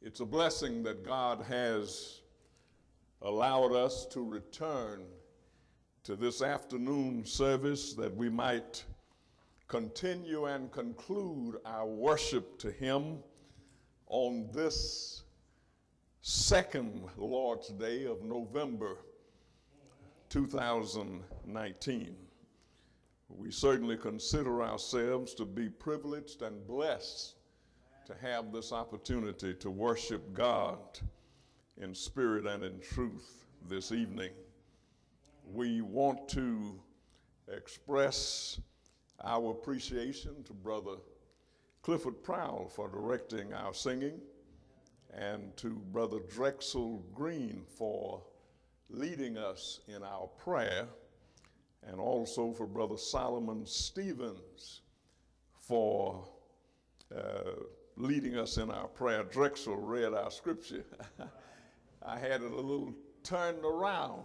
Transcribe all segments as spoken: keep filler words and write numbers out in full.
It's a blessing that God has allowed us to return to this afternoon service that we might continue and conclude our worship to Him on this second Lord's Day of November two thousand nineteen. We certainly consider ourselves to be privileged and blessed to have this opportunity to worship God in spirit and in truth this evening. We want to express our appreciation to Brother Clifford Prowl for directing our singing, and to Brother Drexel Green for leading us in our prayer, and also for Brother Solomon Stevens for uh, leading us in our prayer. Drexel read our scripture. I had it a little turned around,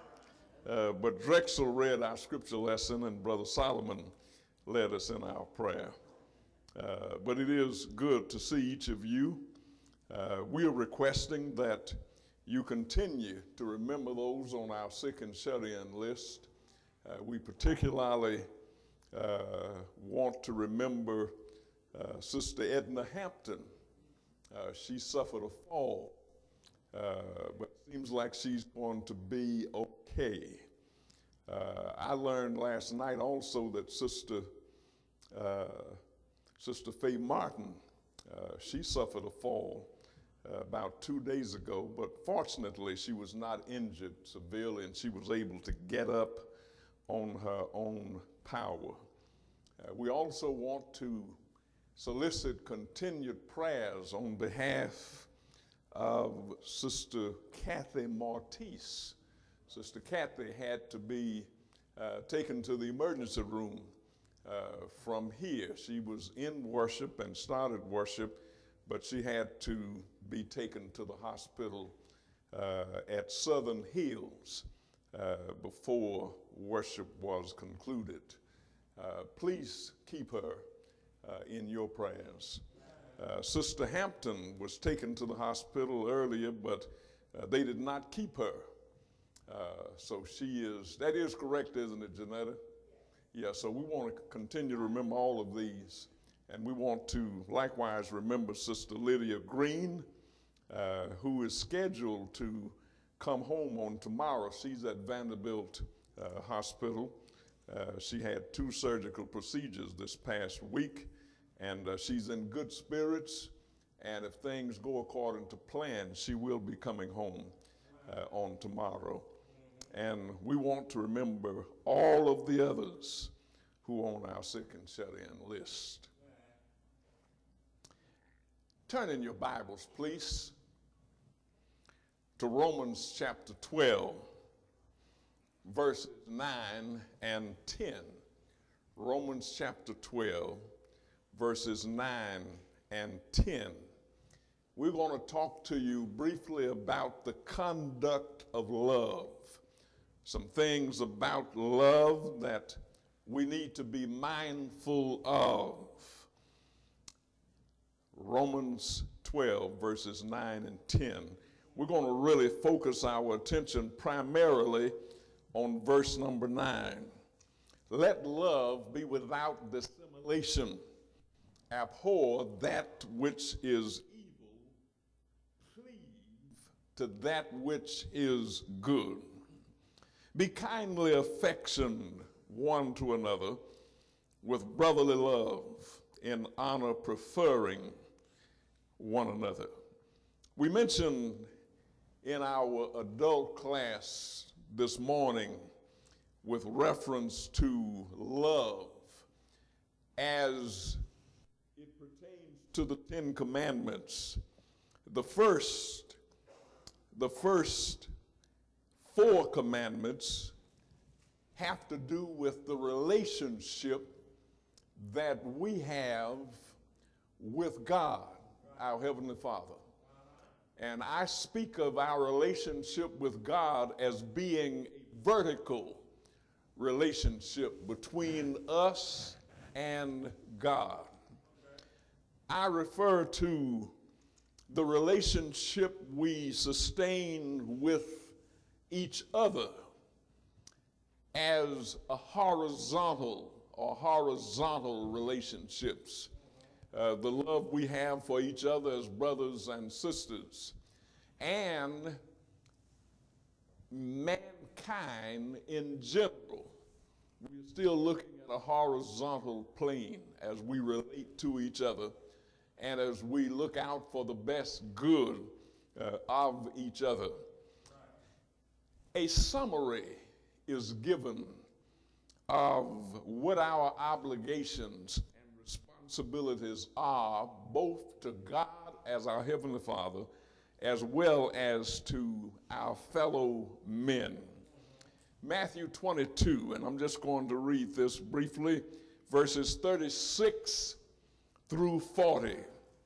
uh, but Drexel read our scripture lesson and Brother Solomon led us in our prayer. Uh, but it is good to see each of you. Uh, we are requesting that you continue to remember those on our sick and shut-in list. Uh, we particularly uh, want to remember uh, Sister Edna Hampton. Uh, she suffered a fall, uh, but it seems like she's going to be okay. Uh, I learned last night also that Sister uh, Sister Faye Martin, uh, she suffered a fall uh, about two days ago, but fortunately she was not injured severely and she was able to get up on her own power. Uh, we also want to solicit continued prayers on behalf of Sister Kathy Martise. Sister Kathy had to be uh, taken to the emergency room uh, from here. She was in worship and started worship, but she had to be taken to the hospital uh, at Southern Hills uh, before worship was concluded. Uh, please keep her uh, in your prayers. Uh, Sister Hampton was taken to the hospital earlier, but uh, they did not keep her. Uh, so she is, that is correct, isn't it, Janetta? Yeah, so we want to continue to remember all of these. And we want to likewise remember Sister Lydia Green, uh, who is scheduled to come home on tomorrow. She's at Vanderbilt uh, Hospital. Uh, she had two surgical procedures this past week, and uh, she's in good spirits. And if things go according to plan, she will be coming home uh, on tomorrow. And we want to remember all of the others who are on our sick and shut-in list. Turn in your Bibles, please, to Romans chapter twelve, verses nine and ten. Romans chapter twelve, verses nine and ten. We're going to talk to you briefly about the conduct of love. Some things about love that we need to be mindful of. Romans twelve, verses nine and ten. We're going to really focus our attention primarily on verse number nine. Let love be without dissimulation. Abhor that which is evil. Cleave to that which is good. Be kindly affectioned one to another with brotherly love, in honor preferring one another. We mentioned in our adult class this morning with reference to love as it pertains to the Ten Commandments. The first, the first four commandments have to do with the relationship that we have with God, our Heavenly Father. And I speak of our relationship with God as being a vertical relationship between us and God. I refer to the relationship we sustain with each other as a horizontal or horizontal relationships. Uh, the love we have for each other as brothers and sisters, and mankind in general. We're still looking at a horizontal plane as we relate to each other and as we look out for the best good uh, of each other. A summary is given of what our obligations and responsibilities are, both to God as our Heavenly Father, as well as to our fellow men. Matthew twenty-two, and I'm just going to read this briefly, verses thirty-six through forty.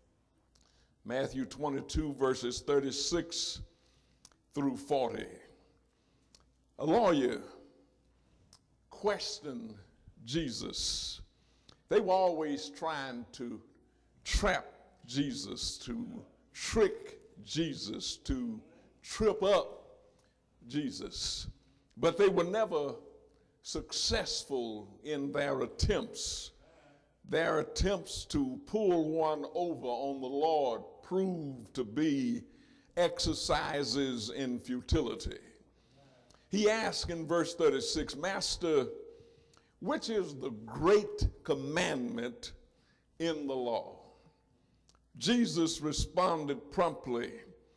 Matthew twenty-two, verses thirty-six through forty. A lawyer questioned Jesus. They were always trying to trap Jesus, to trick Jesus, to trip up Jesus. But they were never successful in their attempts. Their attempts to pull one over on the Lord proved to be exercises in futility. He asked in verse thirty-six, Master, which is the great commandment in the law? Jesus responded promptly.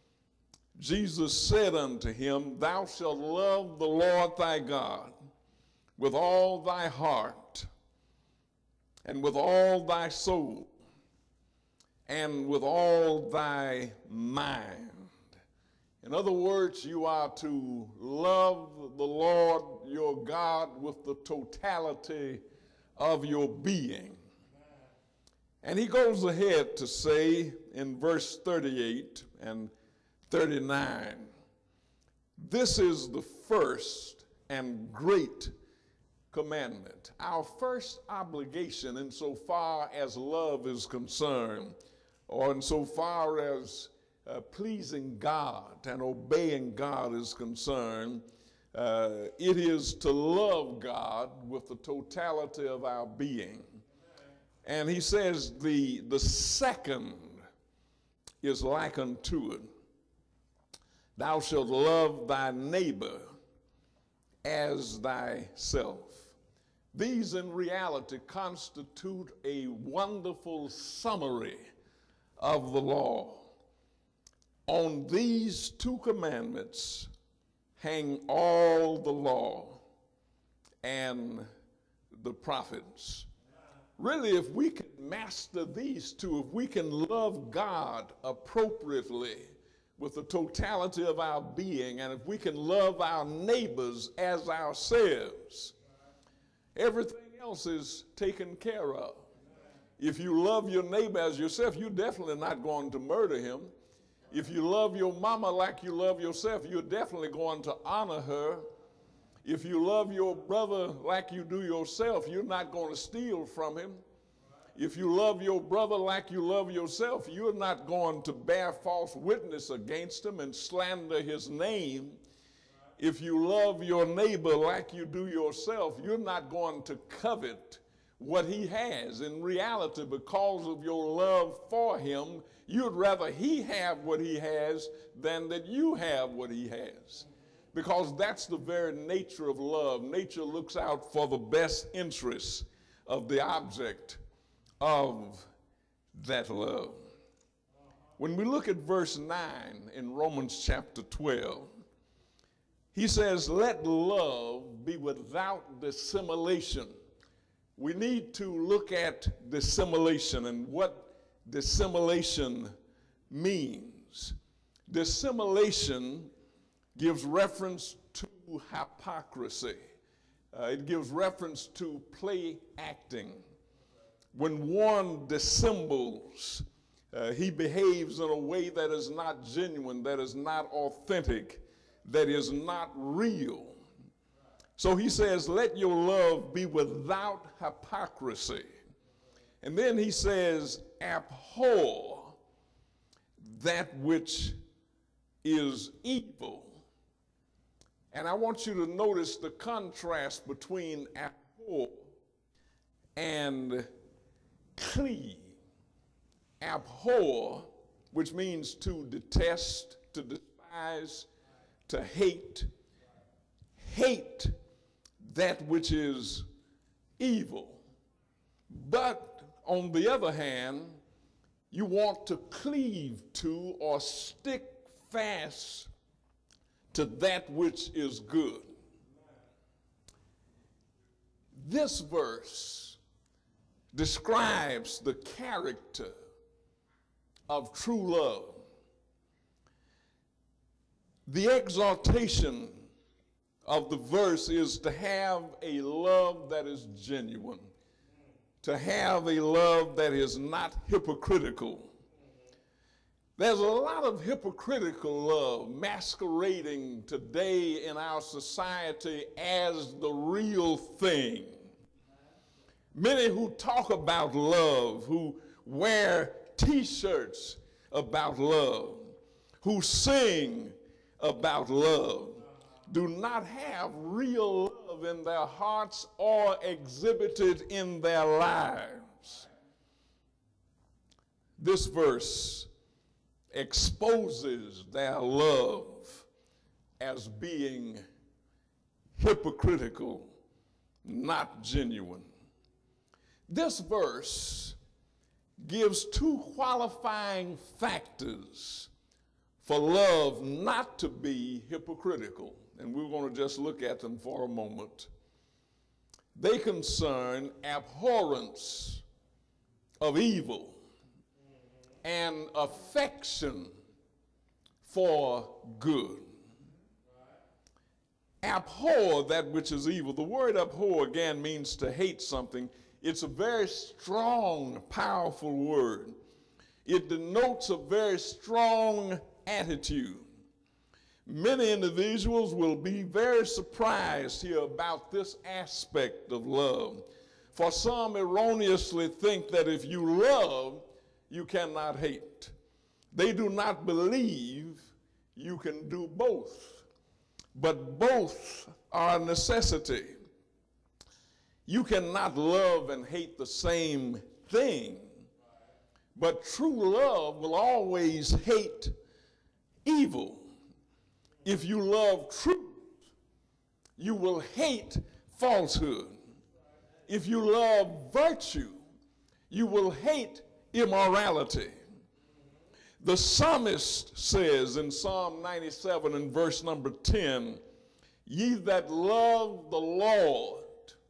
Jesus said unto him, Thou shalt love the Lord thy God with all thy heart, and with all thy soul, and with all thy mind. In other words, you are to love the Lord your God with the totality of your being. And he goes ahead to say in verse thirty-eight and thirty-nine, this is the first and great commandment. Our first obligation insofar as love is concerned, or insofar as uh, pleasing God and obeying God is concerned, uh, it is to love God with the totality of our being. And he says the, the second is like unto it. Thou shalt love thy neighbor as thyself. These in reality constitute a wonderful summary of the law. On these two commandments hang all the law and the prophets. Really, if we can master these two, if we can love God appropriately with the totality of our being, and if we can love our neighbors as ourselves, everything else is taken care of. If you love your neighbor as yourself, you're definitely not going to murder him. If you love your mama like you love yourself, you're definitely going to honor her. If you love your brother like you do yourself, you're not going to steal from him. If you love your brother like you love yourself, you're not going to bear false witness against him and slander his name. If you love your neighbor like you do yourself, you're not going to covet what he has. In reality, because of your love for him, you'd rather he have what he has than that you have what he has. Because that's the very nature of love. Nature looks out for the best interests of the object of that love. When we look at verse nine in Romans chapter twelve, he says, let love be without dissimulation. We need to look at dissimulation and what dissimulation means. Dissimulation gives reference to hypocrisy. Uh, it gives reference to play acting. When one dissembles, uh, he behaves in a way that is not genuine, that is not authentic, that is not real. So he says, let your love be without hypocrisy. And then he says, abhor that which is evil. And I want you to notice the contrast between abhor and cleave. Abhor, which means to detest, to despise, to hate. Hate that which is evil. But on the other hand, you want to cleave to or stick fast to that which is good. This verse describes the character of true love. The exaltation of the verse is to have a love that is genuine, to have a love that is not hypocritical. There's a lot of hypocritical love masquerading today in our society as the real thing. Many who talk about love, who wear t-shirts about love, who sing about love, do not have real love in their hearts or exhibited in their lives. This verse exposes their love as being hypocritical, not genuine. This verse gives two qualifying factors for love not to be hypocritical, and we're going to just look at them for a moment. They concern abhorrence of evil and affection for good. Abhor that which is evil. The word abhor again means to hate something. It's a very strong, powerful word. It denotes a very strong attitude. Many individuals will be very surprised here about this aspect of love. For some erroneously think that if you love, you cannot hate. They do not believe you can do both. But both are a necessity. You cannot love and hate the same thing. But true love will always hate evil. If you love truth, you will hate falsehood. If you love virtue, you will hate immorality. The psalmist says in Psalm ninety-seven and verse number ten, ye that love the Lord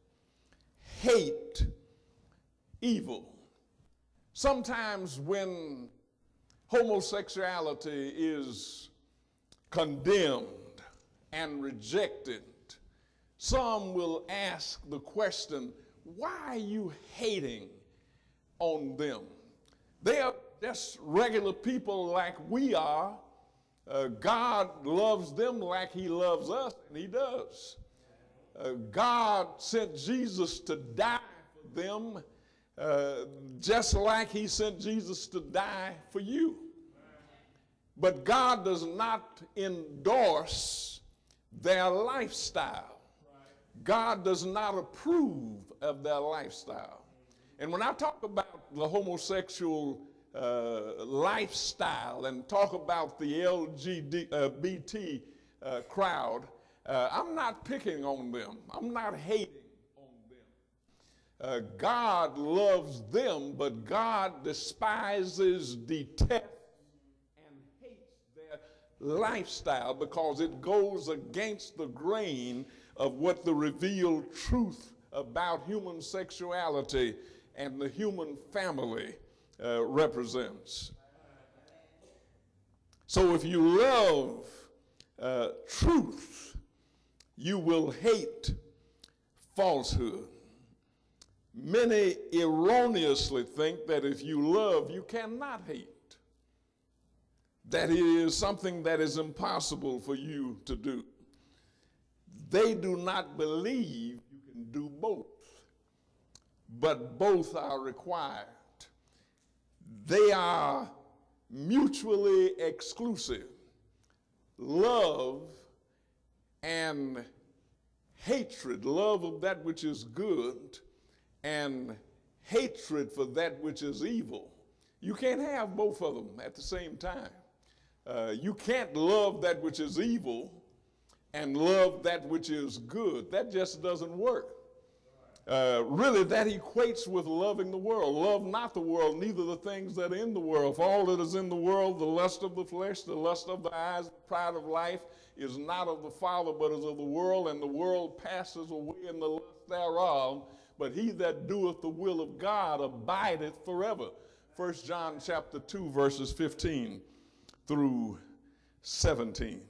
hate evil. Sometimes when homosexuality is condemned and rejected, some will ask the question, why are you hating on them? They are just regular people like we are. Uh, God loves them like he loves us, and he does. Uh, God sent Jesus to die for them uh, just like he sent Jesus to die for you. But God does not endorse their lifestyle. God does not approve of their lifestyle. And when I talk about the homosexual uh, lifestyle and talk about the L G B T uh, crowd, uh, I'm not picking on them. I'm not hating on them. Uh, God loves them, but God despises, detests, lifestyle because it goes against the grain of what the revealed truth about human sexuality and the human family uh, represents. So if you love uh, truth, you will hate falsehood. Many erroneously think that if you love, you cannot hate. That it is something that is impossible for you to do. They do not believe you can do both, but both are required. They are mutually exclusive. Love and hatred, love of that which is good and hatred for that which is evil. You can't have both of them at the same time. Uh, you can't love that which is evil and love that which is good. That just doesn't work. Uh, really, that equates with loving the world. Love not the world, neither the things that are in the world. For all that is in the world, the lust of the flesh, the lust of the eyes, the pride of life, is not of the Father, but is of the world, and the world passes away in the lust thereof. But he that doeth the will of God abideth forever. First John chapter two, verses fifteen through seventeen.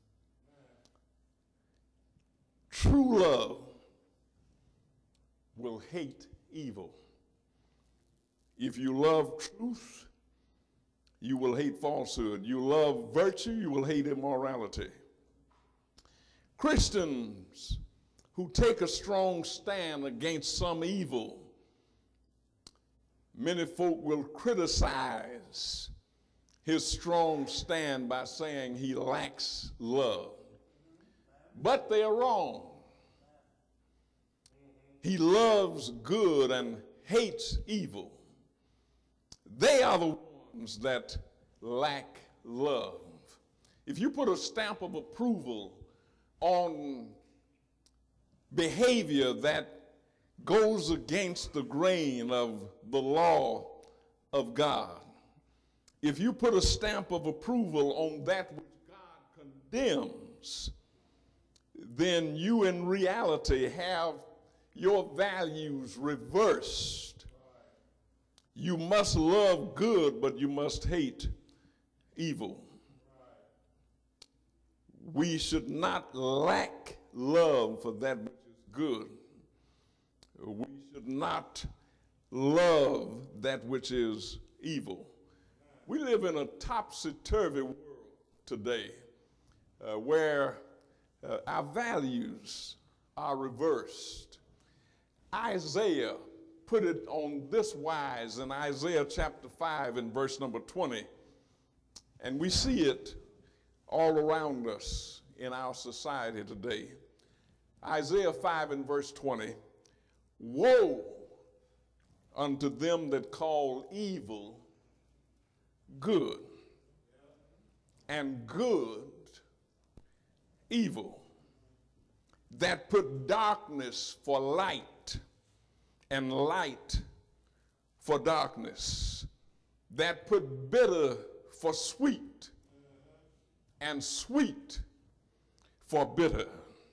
True love will hate evil. If you love truth, you will hate falsehood. You love virtue, you will hate immorality. Christians who take a strong stand against some evil, many folk will criticize his strong stand by saying he lacks love. But they are wrong. He loves good and hates evil. They are the ones that lack love. If you put a stamp of approval on behavior that goes against the grain of the law of God, if you put a stamp of approval on that which God condemns, then you in reality have your values reversed. You must love good, but you must hate evil. We should not lack love for that which is good. We should not love that which is evil. We live in a topsy-turvy world today uh, where uh, our values are reversed. Isaiah put it on this wise in Isaiah chapter five and verse number twenty, and we see it all around us in our society today. Isaiah five and verse twenty, woe unto them that call evil good, and good evil, that put darkness for light and light for darkness, that put bitter for sweet and sweet for bitter.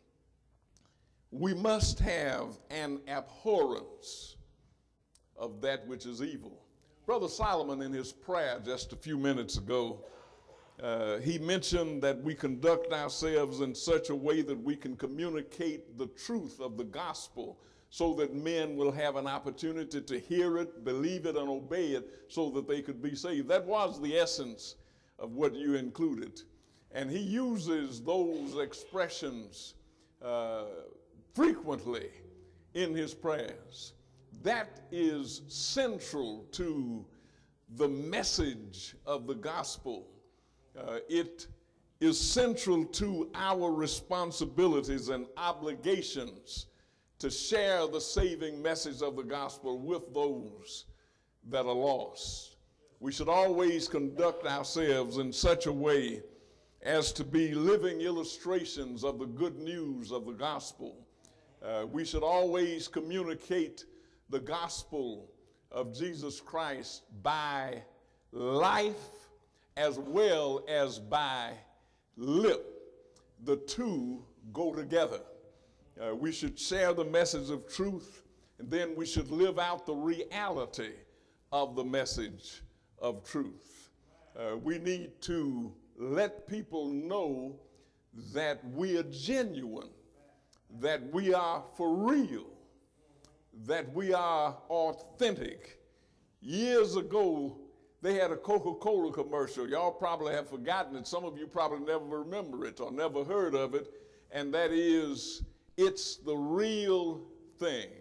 We must have an abhorrence of that which is evil. Brother Solomon, in his prayer just a few minutes ago, uh, he mentioned that we conduct ourselves in such a way that we can communicate the truth of the gospel so that men will have an opportunity to hear it, believe it, and obey it so that they could be saved. That was the essence of what you included. And he uses those expressions uh, frequently in his prayers. That is central to the message of the gospel. Uh, it is central to our responsibilities and obligations to share the saving message of the gospel with those that are lost. We should always conduct ourselves in such a way as to be living illustrations of the good news of the gospel. Uh, we should always communicate the gospel of Jesus Christ by life as well as by lip. The two go together. Uh, we should share the message of truth, and then we should live out the reality of the message of truth. Uh, we need to let people know that we are genuine, that we are for real, that we are authentic. Years ago, they had a Coca-Cola commercial. Y'all probably have forgotten it. Some of you probably never remember it or never heard of it, and that is, it's the real thing.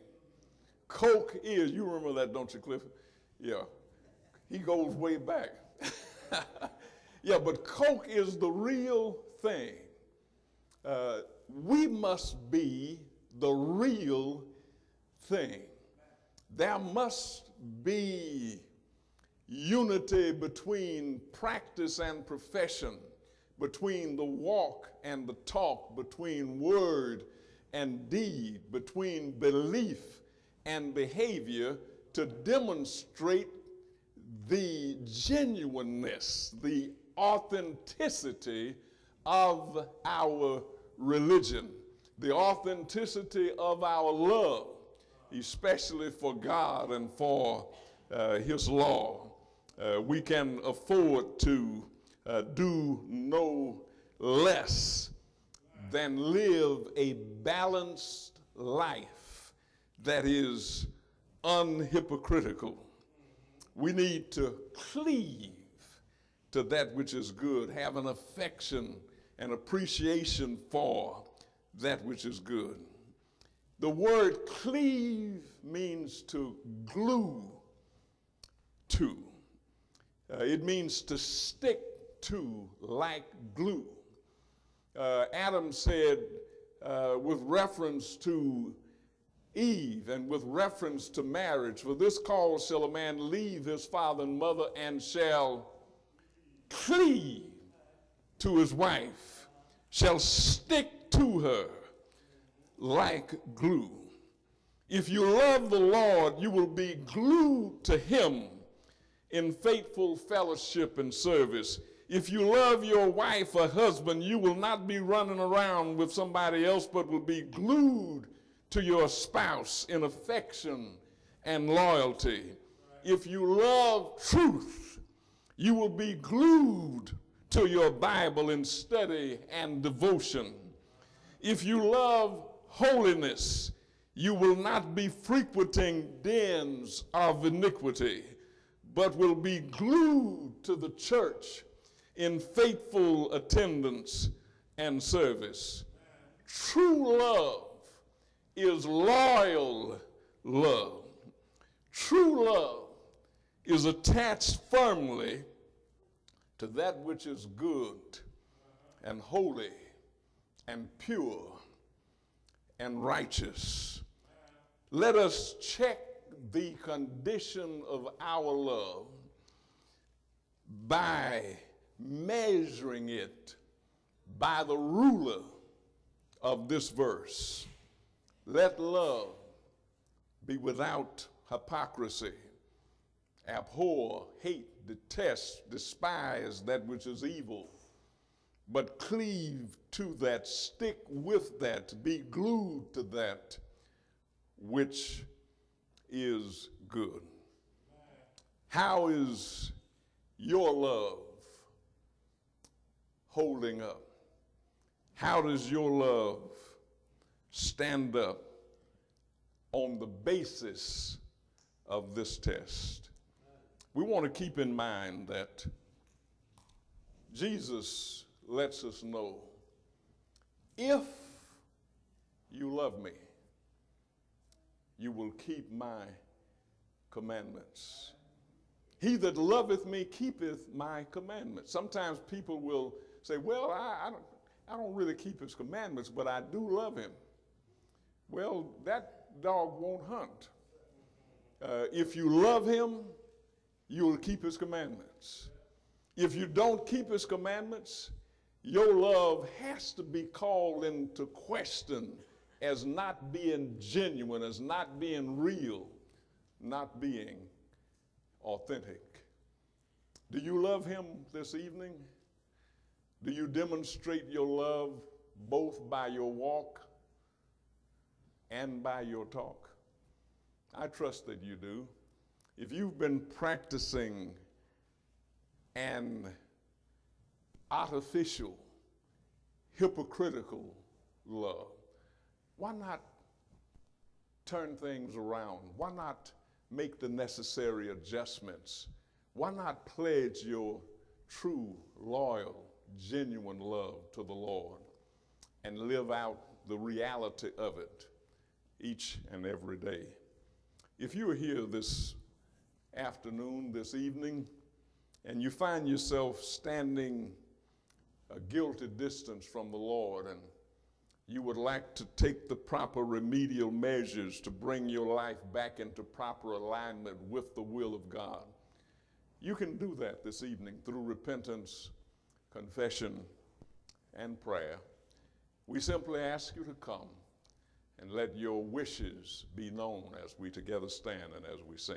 Coke is, you remember that, don't you, Clifford? Yeah. He goes way back. Yeah, but Coke is the real thing. Uh, we must be the real thing. There must be unity between practice and profession, between the walk and the talk, between word and deed, between belief and behavior, to demonstrate the genuineness, the authenticity of our religion, the authenticity of our love, especially for God and for uh, His law. Uh, we can afford to uh, do no less than live a balanced life that is unhypocritical. We need to cleave to that which is good, have an affection and appreciation for that which is good. The word cleave means to glue to. Uh, it means to stick to like glue. Uh, Adam said, uh, with reference to Eve and with reference to marriage, for this cause shall a man leave his father and mother and shall cleave to his wife, shall stick to her like glue. If you love the Lord, you will be glued to Him in faithful fellowship and service. If you love your wife or husband, you will not be running around with somebody else, but will be glued to your spouse in affection and loyalty. If you love truth, you will be glued to your Bible in study and devotion. If you love holiness, you will not be frequenting dens of iniquity, but will be glued to the church in faithful attendance and service. True love is loyal love. True love is attached firmly to that which is good and holy and pure and righteous. Let us check the condition of our love by measuring it by the ruler of this verse. Let love be without hypocrisy. Abhor, hate, detest, despise that which is evil, but cleave to that, stick with that, be glued to that which is good. How is your love holding up? How does your love stand up on the basis of this test? We want to keep in mind that Jesus lets us know, if you love me, you will keep my commandments. He that loveth me keepeth my commandments. Sometimes people will say, well, I, I, don't, I don't really keep his commandments, but I do love him. Well, that dog won't hunt. Uh, if you love him, you'll keep his commandments. If you don't keep his commandments, your love has to be called into question as not being genuine, as not being real, not being authentic. Do you love him this evening? Do you demonstrate your love both by your walk and by your talk? I trust that you do. If you've been practicing an artificial, hypocritical love, why not turn things around? Why not make the necessary adjustments? Why not pledge your true, loyal, genuine love to the Lord and live out the reality of it each and every day? If you are here this afternoon, this evening, and you find yourself standing a guilty distance from the Lord, and you would like to take the proper remedial measures to bring your life back into proper alignment with the will of God, you can do that this evening through repentance, confession, and prayer. We simply ask you to come and let your wishes be known as we together stand and as we sing.